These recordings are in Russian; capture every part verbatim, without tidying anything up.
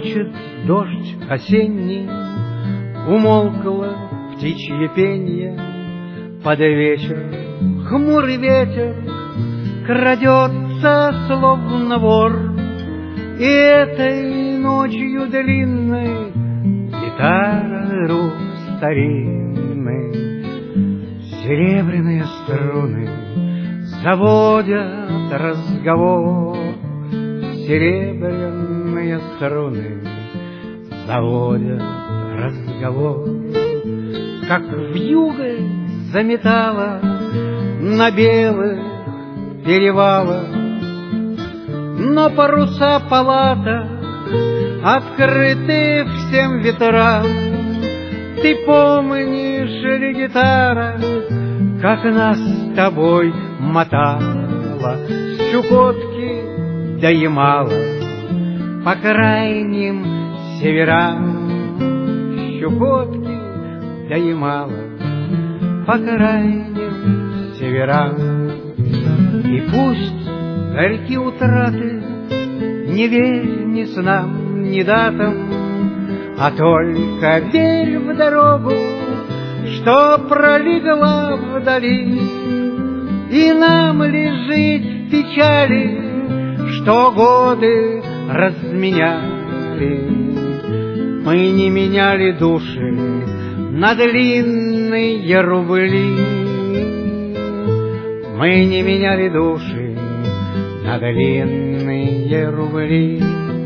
Хлопочет дождь осенний, умолкло птичье пенье. Под вечер хмурый ветер крадется, словно вор, и этой ночью длинной гитара рук старинной серебряные струны заводят разговор. Серебряные струны заводят разговор. Как вьюгой заметала на белых перевалах, но паруса палата открыты всем ветрам. Ты помнишь ли, гитара, как нас с тобой мотала с Чукотки до Ямала по крайним северам? С Чукотки до Ямала по крайним северам. И пусть горьки утраты не верь ни снам, ни датам, а только верь в дорогу, что пролегла вдали. И нам ли жить в печали, что годы разменяли? Мы не меняли души на длинные рубли. Мы не меняли души на длинные рубли.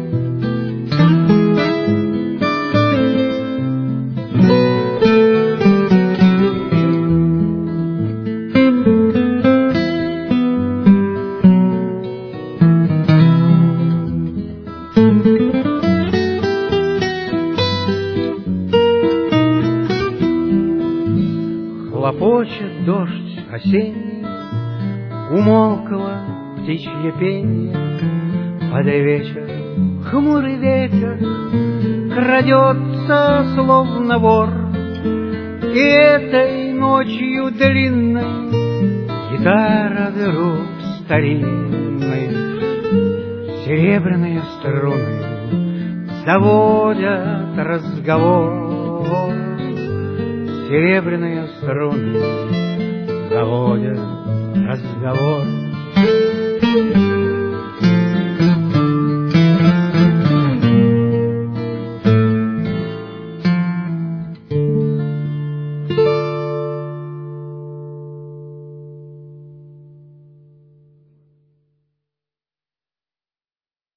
Хлопочет дождь осенний, умолкло птичье пенье. Под вечер хмурый ветер крадется, словно вор, и этой ночью длинной гитара вдруг старинной серебряные струны заводят разговор. Серебряные струны заводят разговор.